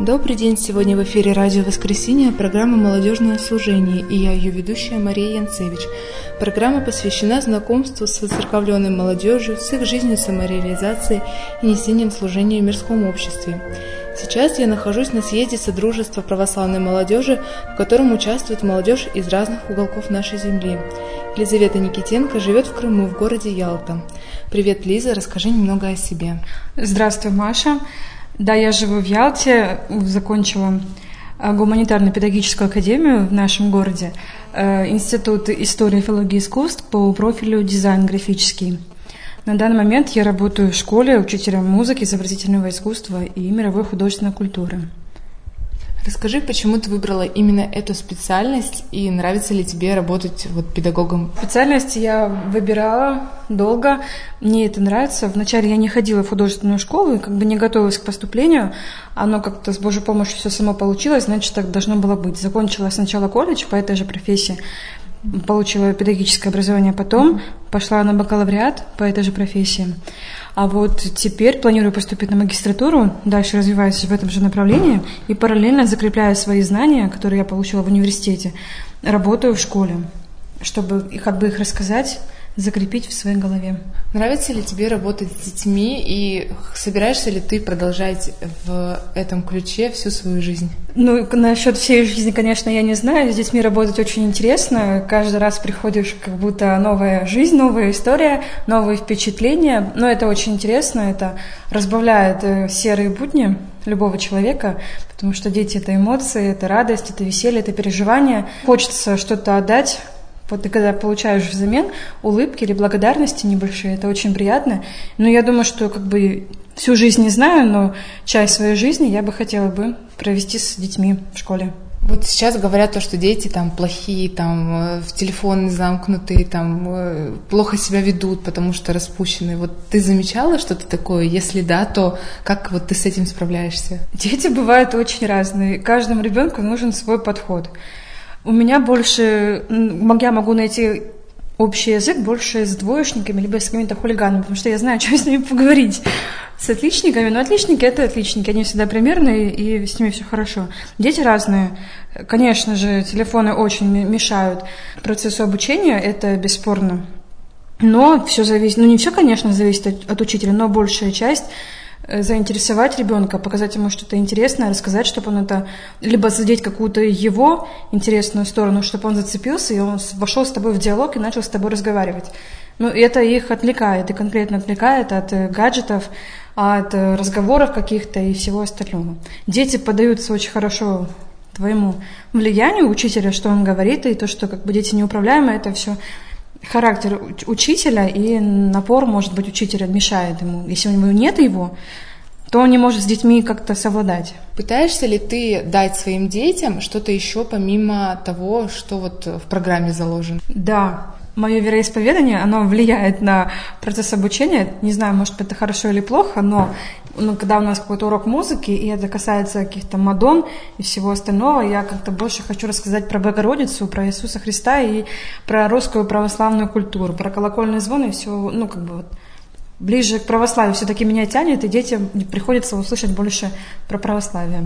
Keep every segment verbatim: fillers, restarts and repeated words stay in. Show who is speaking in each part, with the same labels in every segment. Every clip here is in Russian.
Speaker 1: Добрый день! Сегодня в эфире радио «Воскресенье», программа «Молодежное служение», и я, ее ведущая Мария Янцевич. Программа посвящена знакомству с воцерковленной молодежью, с их жизнью самореализацией и несением служения в мирском обществе. Сейчас я нахожусь на съезде Содружества православной молодежи, в котором участвует молодежь из разных уголков нашей земли. Елизавета Никитенко живет в Крыму, в городе Ялта. Привет, Лиза, расскажи немного о себе.
Speaker 2: Здравствуй, Маша. Да, я живу в Ялте, закончила гуманитарно-педагогическую академию в нашем городе, Институт истории и филологии искусств по профилю дизайн графический. На данный момент я работаю в школе учителем музыки, изобразительного искусства и мировой художественной культуры.
Speaker 1: Расскажи, почему ты выбрала именно эту специальность и нравится ли тебе работать вот педагогом?
Speaker 2: Специальность я выбирала долго, мне это нравится. Вначале я не ходила в художественную школу и как бы не готовилась к поступлению. Оно как-то с Божьей помощью все само получилось, значит, так должно было быть. Закончила сначала колледж по этой же профессии, получила педагогическое образование, потом пошла на бакалавриат по этой же профессии. А вот теперь планирую поступить на магистратуру, дальше развиваюсь в этом же направлении и параллельно закрепляю свои знания, которые я получила в университете, работаю в школе, чтобы как бы их рассказать, закрепить в своей голове.
Speaker 1: Нравится ли тебе работать с детьми и собираешься ли ты продолжать в этом ключе всю свою жизнь?
Speaker 2: Ну, насчет всей жизни, конечно, я не знаю. С детьми работать очень интересно. Каждый раз приходишь, как будто новая жизнь, новая история, новые впечатления. Но это очень интересно, это разбавляет серые будни любого человека, потому что дети — это эмоции, это радость, это веселье, это переживание. Хочется что-то отдать. Вот ты когда получаешь взамен улыбки или благодарности небольшие, это очень приятно. Но я думаю, что как бы всю жизнь не знаю, но часть своей жизни я бы хотела бы провести с детьми в школе.
Speaker 1: Вот сейчас говорят то, что дети там плохие, там в телефон замкнутые, там плохо себя ведут, потому что распущенные. Вот ты замечала что-то такое? Если да, то как вот ты с этим справляешься?
Speaker 2: Дети бывают очень разные. Каждому ребенку нужен свой подход. У меня больше, я могу найти общий язык больше с двоечниками, либо с какими-то хулиганами, потому что я знаю, что с ними поговорить. С отличниками, но отличники — это отличники, они всегда примерные, и с ними все хорошо. Дети разные. Конечно же, телефоны очень мешают процессу обучения, это бесспорно. Но все зависит, ну не все, конечно, зависит от, от учителя, но большая часть — заинтересовать ребенка, показать ему что-то интересное, рассказать, чтобы он это, либо задеть какую-то его интересную сторону, чтобы он зацепился, и он вошел с тобой в диалог и начал с тобой разговаривать. Ну, это их отвлекает, и конкретно отвлекает от гаджетов, от разговоров каких-то и всего остального. Дети поддаются очень хорошо твоему влиянию учителя, что он говорит, и то, что как бы дети неуправляемые, это все характер учителя, и напор, может быть, учителя мешает ему. Если у него нет его, то он не может с детьми как-то совладать.
Speaker 1: Пытаешься ли ты дать своим детям что-то еще помимо того, что вот в программе заложено?
Speaker 2: Да. Мое вероисповедание, оно влияет на процесс обучения. Не знаю, может, это хорошо или плохо, но ну, когда у нас какой-то урок музыки, и это касается каких-то мадонн и всего остального, я как-то больше хочу рассказать про Богородицу, про Иисуса Христа и про русскую православную культуру, про колокольный звон и все, ну, как бы вот ближе к православию все-таки меня тянет, и детям приходится услышать больше про православие.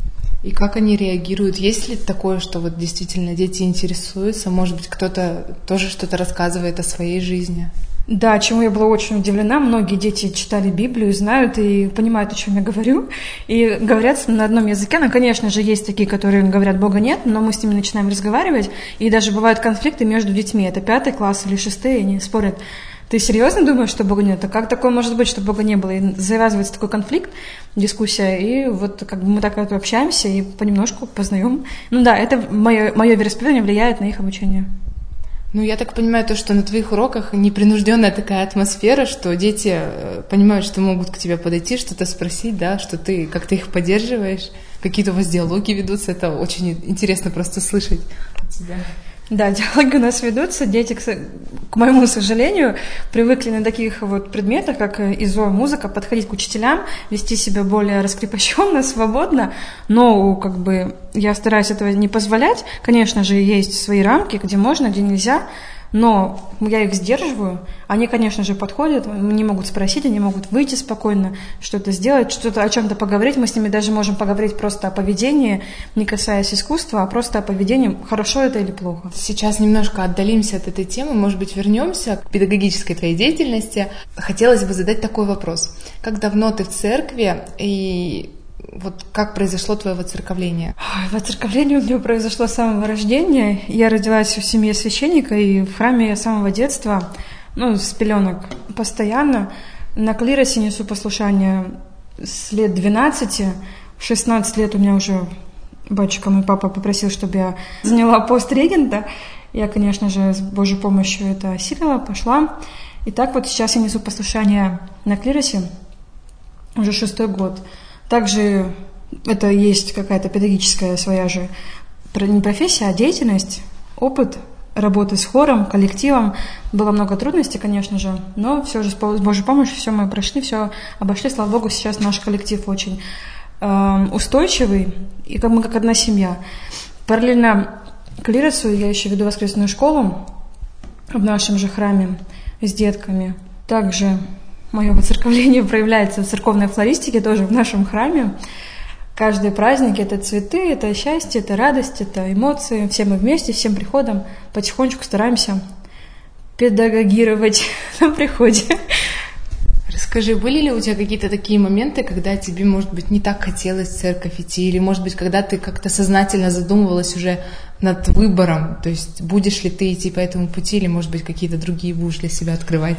Speaker 1: И как они реагируют? Есть ли такое, что вот действительно дети интересуются? Может быть, кто-то тоже что-то рассказывает о своей жизни?
Speaker 2: Да, чему я была очень удивлена. Многие дети читали Библию, знают и понимают, о чем я говорю. И говорят на одном языке. Ну, конечно же, есть такие, которые говорят, Бога нет, но мы с ними начинаем разговаривать. И даже бывают конфликты между детьми. Это пятый класс или шестый, они спорят. Ты серьезно думаешь, что Бога нет? А как такое может быть, что Бога не было? И завязывается такой конфликт, дискуссия, и вот как бы мы так вот общаемся и понемножку познаем. Ну да, это мое, мое вероисповедание влияет на их обучение.
Speaker 1: Ну, я так понимаю, то, что на твоих уроках непринужденная такая атмосфера, что дети понимают, что могут к тебе подойти, что-то спросить, да, что ты как-то их поддерживаешь, какие-то у вас диалоги ведутся, это очень интересно просто слышать от тебя.
Speaker 2: Да, диалоги у нас ведутся. Дети, к моему сожалению, привыкли на таких вот предметах, как ИЗО, музыка, подходить к учителям, вести себя более раскрепощенно, свободно, но как бы я стараюсь этого не позволять. Конечно же, есть свои рамки, где можно, где нельзя, Но я их сдерживаю, они, конечно же, подходят, не могут спросить, они могут выйти спокойно, что-то сделать, что-то о чем-то поговорить. Мы с ними даже можем поговорить просто о поведении, не касаясь искусства, а просто о поведении, хорошо это или плохо.
Speaker 1: Сейчас немножко отдалимся от этой темы, может быть, вернемся к педагогической твоей деятельности. Хотелось бы задать такой вопрос. Как давно ты в церкви и вот как произошло твое воцерковление?
Speaker 2: Воцерковление у меня произошло с самого рождения. Я родилась в семье священника, и в храме я с самого детства, ну, с пеленок, постоянно. На клиросе несу послушание с лет двенадцати. В шестнадцать лет у меня уже батюшка, мой папа, попросил, чтобы я заняла пост регента. Я, конечно же, с Божьей помощью это осилила, пошла. И так вот сейчас я несу послушание на клиросе уже шестой год. Также это есть какая-то педагогическая своя же, не профессия, а деятельность, опыт работы с хором, коллективом. Было много трудностей, конечно же, но все же с Божьей помощью все мы прошли, все обошли. Слава Богу, сейчас наш коллектив очень э, устойчивый, и как мы как одна семья. Параллельно клиросу я еще веду воскресную школу в нашем же храме с детками. Также мое воцерковление проявляется в церковной флористике, тоже в нашем храме. Каждый праздник – это цветы, это счастье, это радость, это эмоции. Все мы вместе, всем приходом потихонечку стараемся педагогировать на приходе.
Speaker 1: Расскажи, были ли у тебя какие-то такие моменты, когда тебе, может быть, не так хотелось в церковь идти, или, может быть, когда ты как-то сознательно задумывалась уже над выбором, то есть будешь ли ты идти по этому пути, или, может быть, какие-то другие будешь для себя открывать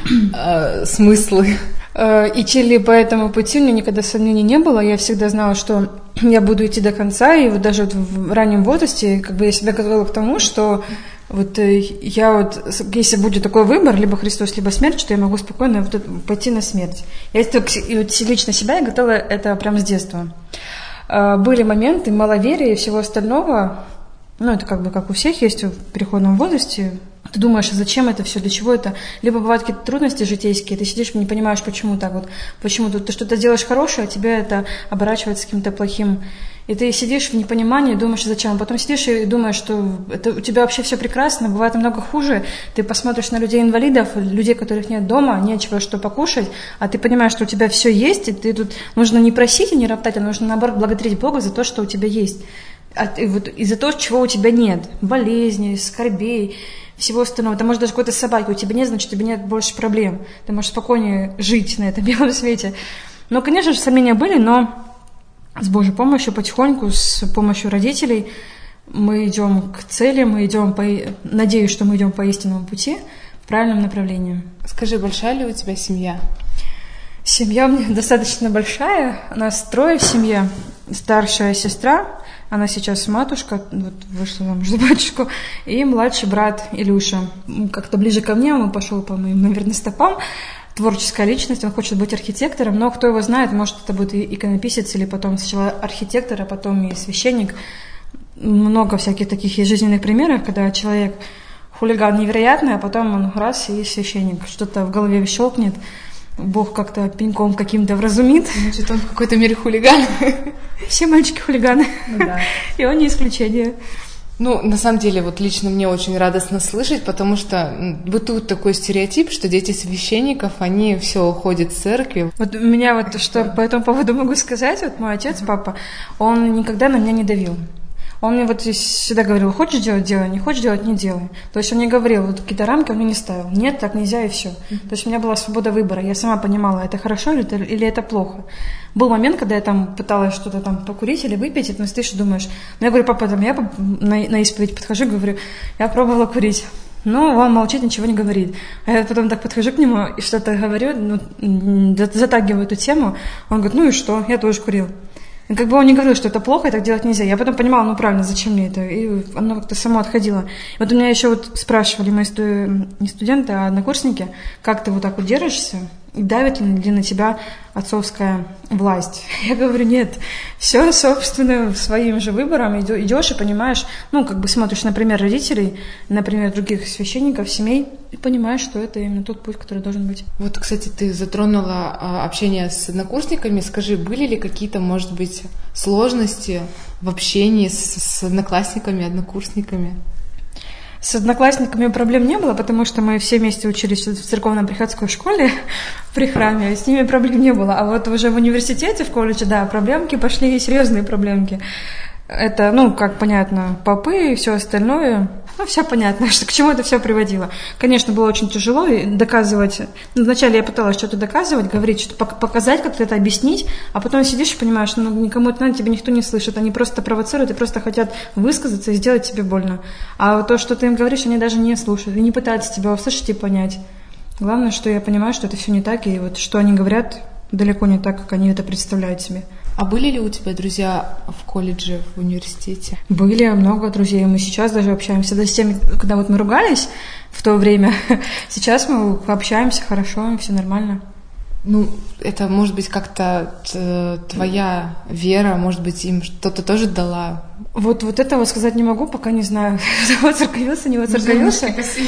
Speaker 1: э, смыслы?
Speaker 2: Идти ли по этому пути, у меня никогда сомнений не было, я всегда знала, что я буду идти до конца, и вот даже вот в раннем возрасте, как бы я себя готовила к тому, что вот я вот, если будет такой выбор, либо Христос, либо смерть, что я могу спокойно вот пойти на смерть. Я и вот лично себя я готовила это прямо с детства. Были моменты маловерия и всего остального, ну это как бы как у всех есть в переходном возрасте. Ты думаешь, а зачем это все, для чего это? Либо бывают какие-то трудности житейские, ты сидишь и не понимаешь, почему так вот, почему тут ты что-то делаешь хорошее, а тебе это оборачивается каким-то плохим. И ты сидишь в непонимании, думаешь, зачем. А потом сидишь и думаешь, что это, у тебя вообще все прекрасно, бывает намного хуже. Ты посмотришь на людей-инвалидов, людей, которых нет дома, нечего что покушать, а ты понимаешь, что у тебя все есть, и ты тут нужно не просить и не роптать, а нужно, наоборот, благодарить Бога за то, что у тебя есть. А, и, вот, и за то, чего у тебя нет. Болезней, скорбей, всего остального. Ты можешь даже какой-то собаки у тебя нет, значит, у тебя нет больше проблем. Ты можешь спокойнее жить на этом белом свете. Но, конечно же, сомнения были, но с Божьей помощью потихоньку, с помощью родителей мы идем к цели, мы идем по... Надеюсь, что мы идем по истинному пути, в правильном направлении.
Speaker 1: Скажи, большая ли у тебя семья?
Speaker 2: Семья у меня достаточно большая. У нас трое в семье. Старшая сестра, она сейчас матушка, вот вышла замуж за батюшку, и младший брат Илюша. Как-то ближе ко мне, он пошел по моим, наверное, стопам. Творческая личность, он хочет быть архитектором, но кто его знает, может, это будет и иконописец, или потом сначала архитектор, а потом и священник. Много всяких таких есть жизненных примеров, когда человек хулиган невероятный, а потом он раз и священник. Что-то в голове щелкнет, Бог как-то пеньком каким-то вразумит.
Speaker 1: Значит, он в какой-то мере хулиган.
Speaker 2: Все мальчики хулиганы.
Speaker 1: Ну, да.
Speaker 2: И он не исключение.
Speaker 1: Ну, на самом деле, вот лично мне очень радостно слышать, потому что бытует такой стереотип, что дети священников, они все уходят в церкви.
Speaker 2: Вот у меня вот что по этому поводу могу сказать, вот мой отец, папа, он никогда на меня не давил. Он мне вот всегда говорил, хочешь делать, делай, не хочешь делать, не делай. То есть он не говорил, вот какие-то рамки он мне не ставил. Нет, так нельзя и все. Mm-hmm. То есть у меня была свобода выбора. Я сама понимала, это хорошо или это, или это плохо. Был момент, когда я там пыталась что-то там покурить или выпить, и ты стоишь и думаешь. Ну, я говорю, папа, там, я на, на исповедь подхожу, говорю, я пробовала курить. Ну, он молчит, ничего не говорит. А я потом так подхожу к нему и что-то говорю, ну, затагиваю эту тему. Он говорит, ну и что, я тоже курил. И как бы он не говорил, что это плохо, и так делать нельзя. Я потом понимала, ну правильно, зачем мне это? И оно как-то само отходило. И вот у меня еще вот спрашивали мои сту... не студенты, а однокурсники, как ты вот так вот держишься? И давит ли на тебя отцовская власть? Я говорю, нет, все, собственно, своим же выбором идешь и понимаешь, ну, как бы смотришь, например, родителей, например, других священников, семей, и понимаешь, что это именно тот путь, который должен быть.
Speaker 1: Вот, кстати, ты затронула а, общение с однокурсниками. Скажи, были ли какие-то, может быть, сложности в общении с, с одноклассниками, однокурсниками?
Speaker 2: С одноклассниками проблем не было, потому что мы все вместе учились в церковно-приходской школе при храме, с ними проблем не было. А вот уже в университете, в колледже, да, проблемки пошли, серьезные проблемки. Это, ну, как понятно, попы и все остальное. Ну, все понятно, что к чему это все приводило. Конечно, было очень тяжело доказывать. Вначале я пыталась что-то доказывать, говорить, что показать, как-то это объяснить, а потом сидишь и понимаешь, что ну, никому это надо, тебя никто не слышит. Они просто провоцируют и просто хотят высказаться и сделать тебе больно. А то, что ты им говоришь, они даже не слушают и не пытаются тебя услышать и понять. Главное, что я понимаю, что это все не так, и вот что они говорят, далеко не так, как они это представляют себе.
Speaker 1: А были ли у тебя друзья в колледже, в университете?
Speaker 2: Были много друзей. Мы сейчас даже общаемся. Даже с теми, когда вот мы ругались в то время, сейчас мы общаемся хорошо, все нормально.
Speaker 1: Ну, это, может быть, как-то твоя вера, может быть, им что-то тоже дала?
Speaker 2: Вот, вот этого сказать не могу, пока не знаю, воцерковился, не воцерковился.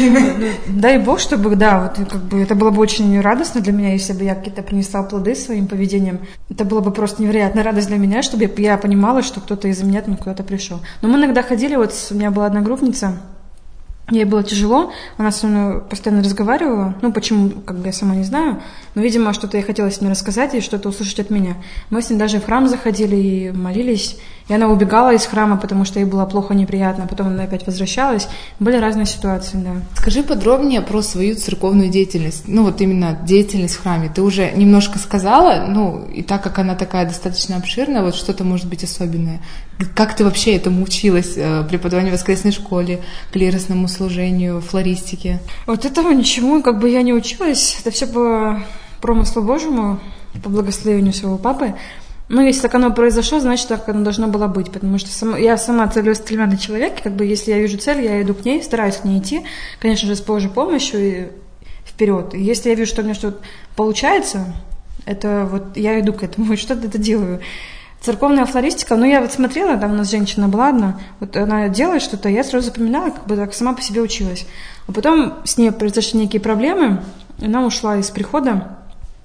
Speaker 2: Дай Бог, чтобы, да, вот как бы это было бы очень радостно для меня, если бы я какие-то принесла плоды своим поведением. Это было бы просто невероятная радость для меня, чтобы я понимала, что кто-то из-за меня там куда-то пришел. Но мы иногда ходили, вот у меня была одногруппница, ей было тяжело, она со мной постоянно разговаривала, ну почему, как бы я сама не знаю, но, видимо, что-то ей хотелось мне рассказать и что-то услышать от меня. Мы с ней даже в храм заходили и молились, и она убегала из храма, потому что ей было плохо, неприятно, потом она опять возвращалась. Были разные ситуации, да.
Speaker 1: Скажи подробнее про свою церковную деятельность, ну вот именно деятельность в храме. Ты уже немножко сказала, ну и так как она такая достаточно обширная, вот что-то может быть особенное. Как ты вообще этому училась? Преподаванию в воскресной школе, клиросному служению, флористике?
Speaker 2: Вот этого ничему как бы я не училась. Это все по промыслу Божьему, по благословению своего папы. Ну, если так оно произошло, значит, так оно должно было быть, потому что сама, я сама целеустремленный человек, и как бы если я вижу цель, я иду к ней, стараюсь к ней идти, конечно же, с Божьей помощью и вперед. И если я вижу, что у меня что-то получается, это вот я иду к этому и что-то это делаю. Церковная флористика, ну, я вот смотрела, там у нас женщина была одна, вот она делает что-то, я сразу запоминала, как бы так сама по себе училась. А потом с ней произошли некие проблемы, она ушла из прихода,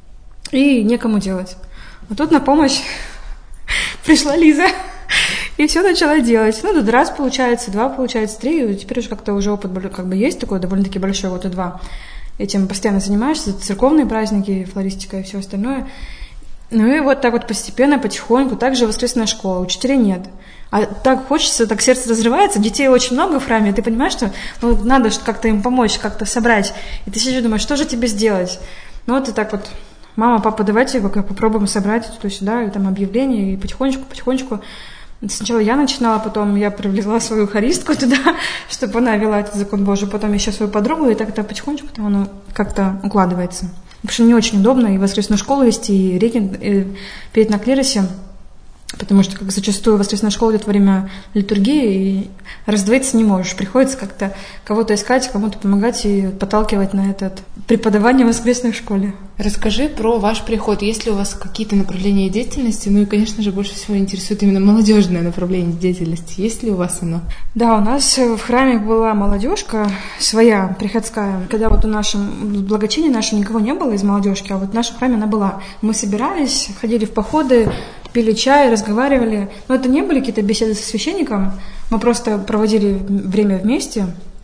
Speaker 2: и некому делать. А тут на помощь пришла Лиза и все начала делать. Ну, тут раз получается, два получается, три, и теперь уже как-то уже опыт как бы есть такой, довольно-таки большой, вот и два. Этим постоянно занимаешься, церковные праздники, флористика и все остальное. Ну и вот так вот постепенно, потихоньку, также воскресная школа, учителей нет. А так хочется, так сердце разрывается, детей очень много в храме, и ты понимаешь, что ну, надо как-то им помочь, как-то собрать. И ты сидишь и думаешь, что же тебе сделать? Ну вот и так вот, мама, папа, давайте попробуем собрать туда-сюда, и там объявления, и потихонечку, потихонечку. Сначала я начинала, потом я привлекла свою хористку туда, чтобы она вела этот закон Божий, потом еще свою подругу, и так-то потихонечку там оно как-то укладывается. Потому что не очень удобно и в воскресную школу вести, и регент, и петь на клиросе, потому что как зачастую воскресная школа идет во время литургии, и раздвоиться не можешь. Приходится как-то кого-то искать, кому-то помогать и подталкивать на это преподавание в воскресной школе.
Speaker 1: Расскажи про ваш приход. Есть ли у вас какие-то направления деятельности? Ну и, конечно же, больше всего интересует именно молодежное направление деятельности. Есть ли у вас оно?
Speaker 2: Да, у нас в храме была молодежка своя, приходская. Когда вот в нашем благочинии нашем никого не было из молодежки, а вот в нашем храме она была. Мы собирались, ходили в походы, пили чай, разговаривали. Но это не были какие-то беседы со священником. Мы просто проводили время вместе,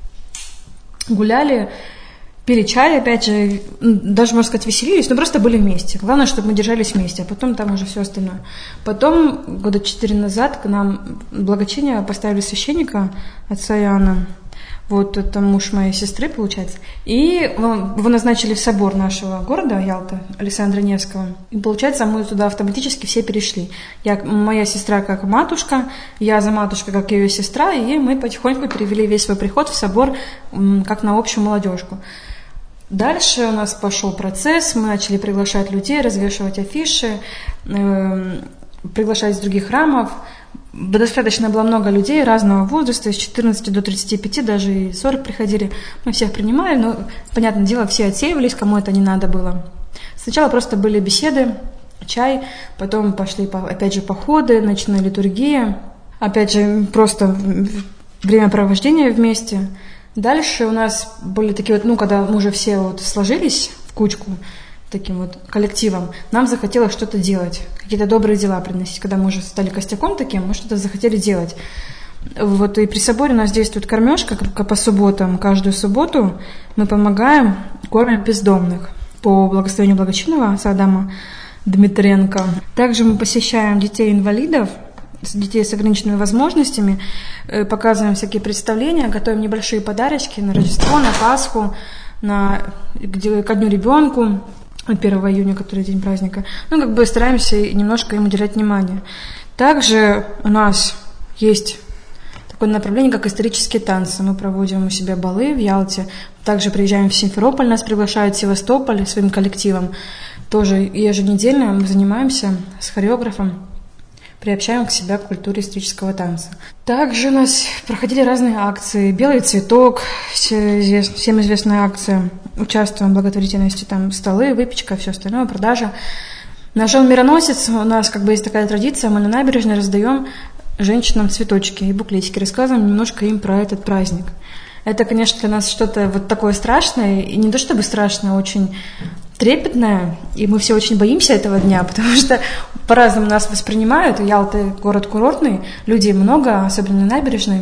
Speaker 2: гуляли, пили чай, опять же, даже, можно сказать, веселились, но просто были вместе. Главное, чтобы мы держались вместе, а потом там уже все остальное. Потом, года четыре назад, к нам в благочиние поставили священника, отца Иоанна. Вот это муж моей сестры, получается. И его назначили в собор нашего города, Ялта, Александра Невского. И, получается, мы туда автоматически все перешли. Я, моя сестра как матушка, я за матушкой как ее сестра, и мы потихоньку перевели весь свой приход в собор как на общую молодежку. Дальше у нас пошел процесс, мы начали приглашать людей, развешивать афиши, э, приглашать из других храмов. Достаточно было много людей разного возраста, с четырнадцати до тридцати пяти, даже и сорок приходили. Мы всех принимали, но, понятное дело, все отсеивались, кому это не надо было. Сначала просто были беседы, чай, потом пошли, опять же, походы, ночная литургия, опять же, просто времяпровождение вместе. Дальше у нас были такие вот, ну, когда мы уже все вот сложились в кучку, таким вот коллективом, нам захотелось что-то делать, какие-то добрые дела приносить. Когда мы уже стали костяком таким, мы что-то захотели делать. Вот и при соборе у нас действует кормежка по субботам. Каждую субботу мы помогаем, кормим бездомных по благословению благочинного Садама Дмитренко. Также мы посещаем детей-инвалидов, детей с ограниченными возможностями, показываем всякие представления, готовим небольшие подарочки на Рождество, на Пасху, на, ко Дню ребенку, первого июня, который день праздника. Ну, как бы стараемся немножко им уделять внимание. Также у нас есть такое направление, как исторические танцы. Мы проводим у себя балы в Ялте. Также приезжаем в Симферополь, нас приглашают в Севастополь своим коллективом. Тоже еженедельно мы занимаемся с хореографом, приобщаем к себе к культуре исторического танца. Также у нас проходили разные акции. «Белый цветок», всем известная акция. Участвуем в благотворительности, там столы, выпечка, все остальное, продажа. На Жен Мироносец у нас как бы есть такая традиция, мы на набережной раздаем женщинам цветочки и буклетики, рассказываем немножко им про этот праздник. Это, конечно, для нас что-то вот такое страшное, и не то чтобы страшное, а очень трепетное, и мы все очень боимся этого дня, потому что по-разному нас воспринимают. Ялта город курортный, людей много, особенно на набережной.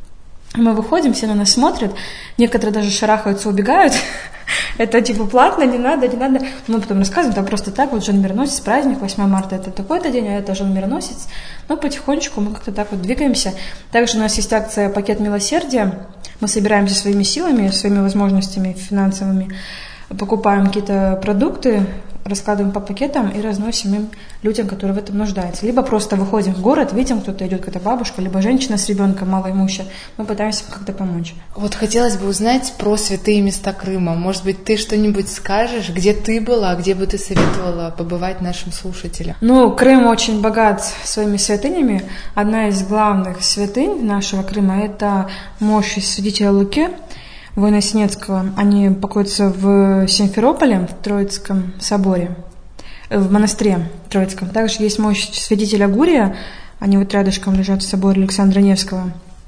Speaker 2: Мы выходим, все на нас смотрят, некоторые даже шарахаются, убегают. Это типа платно, не надо, не надо. Мы потом рассказываем, там просто так, вот Жен Мироносец, праздник, восьмое марта это такой-то день, а это Жен Мироносец. Но потихонечку мы как-то так вот двигаемся. Также у нас есть акция «Пакет милосердия». Мы собираемся своими силами, своими возможностями финансовыми, покупаем какие-то продукты, раскладываем по пакетам и разносим им людям, которые в этом нуждаются. Либо просто выходим в город, видим, кто-то идет, какая-то бабушка, либо женщина с ребенком малоимущая. Мы пытаемся как-то помочь.
Speaker 1: Вот хотелось бы узнать про святые места Крыма. Может быть, ты что-нибудь скажешь, где ты была, где бы ты советовала побывать нашим слушателям?
Speaker 2: Ну, Крым очень богат своими святынями. Одна из главных святынь нашего Крыма – это мощи святителя Луки, Воиносенецкого. Они покоятся в Симферополе, в Троицком соборе, в монастыре Троицком. Также есть мощь святителя Гурия, они вот рядышком лежат в соборе Александра Невского.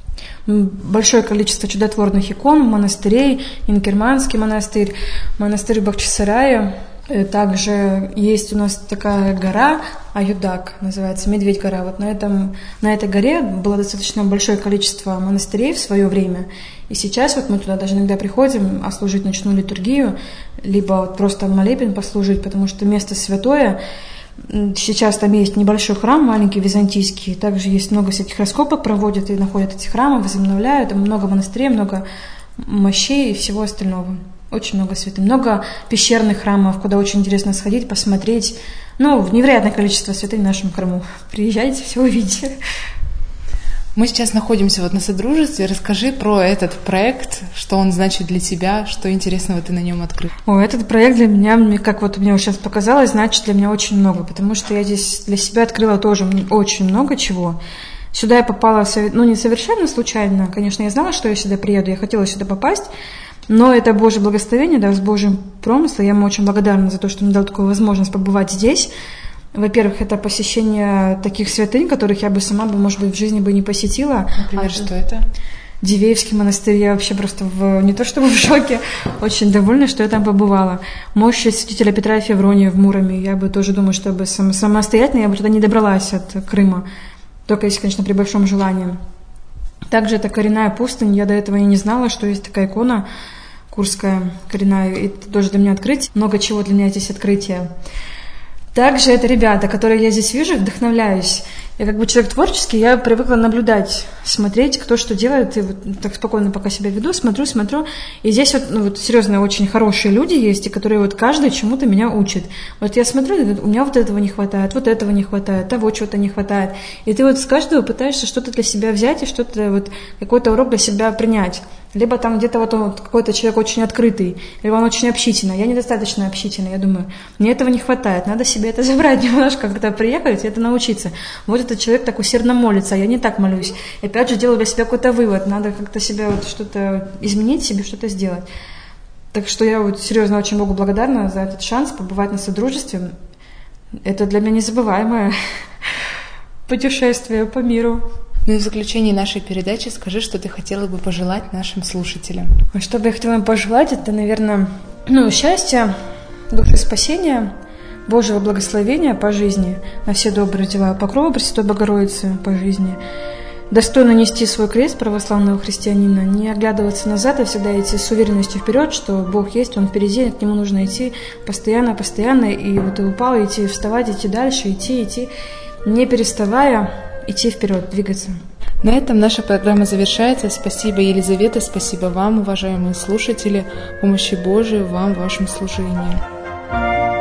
Speaker 2: Большое количество чудотворных икон, монастырей, Инкерманский монастырь, монастырь Бахчисарая. Также есть у нас такая гора, Аюдак, называется, Медведь-гора. Вот на, этом, на этой горе было достаточно большое количество монастырей в свое время. И сейчас вот мы туда даже иногда приходим отслужить ночную литургию, либо вот просто молебен послужить, потому что место святое. Сейчас там есть небольшой храм, маленький, византийский. Также есть много всяких раскопок проводят и находят эти храмы, возобновляют. Там много монастырей, много мощей и всего остального. Очень много святынь. Много пещерных храмов, куда очень интересно сходить, посмотреть. Ну, невероятное количество святынь в нашем Крыму. Приезжайте, все увидите.
Speaker 1: Мы сейчас находимся вот на Содружестве. Расскажи про этот проект, что он значит для тебя, что интересного ты на нем открыл.
Speaker 2: О, этот проект для меня, как вот мне сейчас показалось, значит для меня очень много, потому что я здесь для себя открыла тоже очень много чего. Сюда я попала, ну, не совершенно случайно. Конечно, я знала, что я сюда приеду, я хотела сюда попасть, но это Божье благословение, да, с Божьим промыслом. Я ему очень благодарна за то, что мне дал такую возможность побывать здесь. Во-первых, это посещение таких святынь, которых я бы сама, бы, может быть, в жизни бы не посетила.
Speaker 1: Например, а что это?
Speaker 2: Дивеевский монастырь. Я вообще просто в, не то чтобы в шоке, очень довольна, что я там побывала. Мощь святителя Петра и Февронии в Муроме. Я бы тоже думаю, что бы сам, самостоятельно я бы туда не добралась от Крыма. Только если, конечно, при большом желании. Также это коренная пустынь. Я до этого и не знала, что есть такая икона курская, коренная. И это тоже для меня открытие. Много чего для меня здесь открытие. Также это ребята, которые я здесь вижу, вдохновляюсь. Я как бы человек творческий, я привыкла наблюдать, смотреть, кто что делает, и вот так спокойно пока себя веду, смотрю, смотрю. И здесь вот, ну, вот серьезно очень хорошие люди есть, и которые вот каждый чему-то меня учит. Вот я смотрю, у меня вот этого не хватает, вот этого не хватает, того чего-то не хватает. И ты вот с каждого пытаешься что-то для себя взять и что-то вот, какой-то урок для себя принять. Либо там где-то вот он, вот какой-то человек очень открытый, либо он очень общительный. Я недостаточно общительный, я думаю, мне этого не хватает, надо себе это забрать немножко, когда приехать, и это научиться. Вот этот человек так усердно молится, а я не так молюсь. И опять же делаю для себя какой-то вывод, надо как-то себя вот что-то изменить, себе что-то сделать. Так что я вот серьезно очень Богу благодарна за этот шанс побывать на Содружестве. Это для меня незабываемое путешествие по миру.
Speaker 1: Ну и в заключении нашей передачи скажи, что ты хотела бы пожелать нашим слушателям.
Speaker 2: Что бы я хотела им пожелать, это, наверное, ну, счастья, душеспасения, Божьего благословения по жизни, на все добрые дела, покрова Пресвятой Богородицы по жизни, достойно нести свой крест православного христианина, не оглядываться назад, а всегда идти с уверенностью вперед, что Бог есть, Он впереди, к Нему нужно идти постоянно, постоянно, и вот и упал, идти, вставать, идти дальше, идти, идти, не переставая, идти вперед, двигаться.
Speaker 1: На этом наша программа завершается. Спасибо, Елизавета, спасибо вам, уважаемые слушатели, помощи Божией вам в вашем служении.